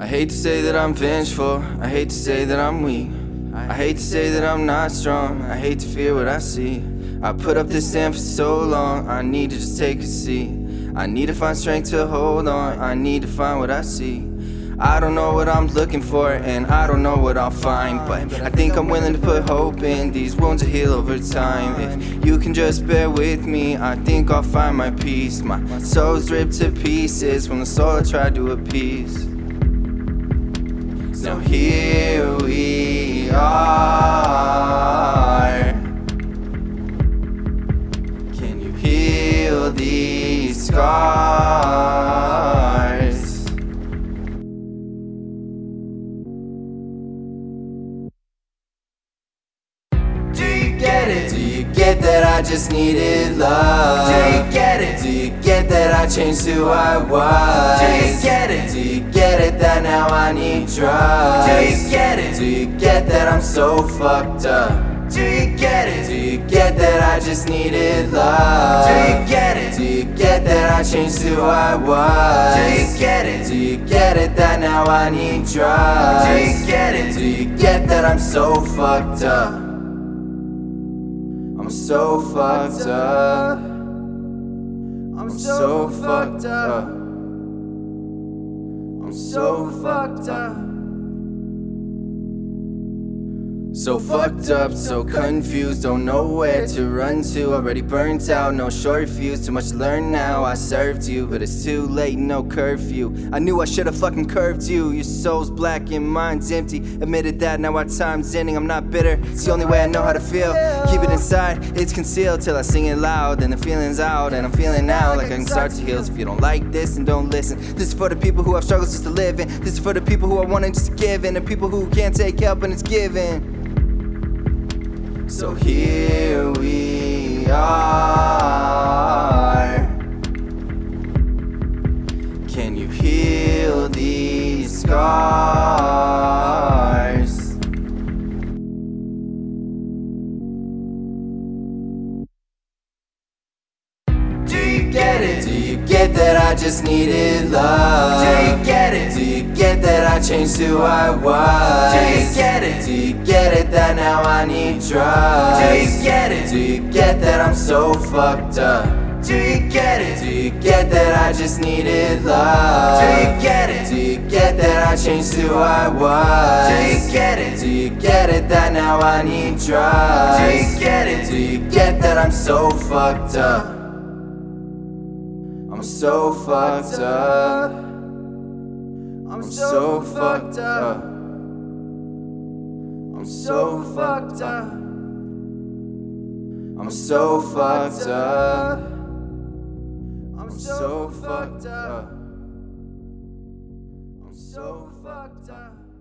I hate to say that I'm vengeful, I hate to say that I'm weak, I hate to say that I'm not strong, I hate to fear what I see. I put up this stand for so long, I need to just take a seat. I need to find strength to hold on, I need to find what I see. I don't know what I'm looking for, and I don't know what I'll find, but I think I'm willing to put hope in. These wounds will heal over time. If you can just bear with me, I think I'll find my peace. My soul's ripped to pieces from the soul I tried to appease. Now here we are. Can you heal these scars? Do you get it? Do you get that I just needed love? Do you get it? Do you get that I changed who I was? Do you get it? Do you get it that now I need drugs? Do you get it? Do you get that I'm so fucked up? Do you get it? Do you get that I just needed love? Do you get it? Do you get that I changed who I was? Do you get it? Do you get it that now I need drugs? Do you get it? Do you get that I'm so fucked up? I'm so fucked up. I'm so fucked up. I'm so fucked up. So fucked up, so confused, don't know where to run to. Already burnt out, no short fuse, too much to learn now. I served you, but it's too late, no curfew. I knew I should've fucking curved you. Your soul's black and mine's empty. Admitted that, now our time's ending. I'm not bitter, it's the only way I know how to feel. Keep it inside, it's concealed till I sing it loud. Then the feeling's out, and I'm feeling now like I can start to heal. So if you don't like this, then don't listen. This is for the people who have struggles just to live in. This is for the people who are wanting just to give in. The people who can't take help and it's given. So here we are. Can you heal these scars? Do you get it? Do you get that I just needed love? Do you get it? Do you get that I changed who I was? Do you get it? Do you get it that now I need drugs? Do you get it? Do you get that I'm so fucked up? Do you get it? Do you get that I just needed love? Do you get it? Do you get that I changed who I was? Do you get it? Do you get it that now I need drugs? Do you get it? Do you get that I'm so fucked up? I'm so fucked up. I'm so fucked up. I'm so fucked up. I'm so fucked up. I'm so fucked up. I'm so fucked up.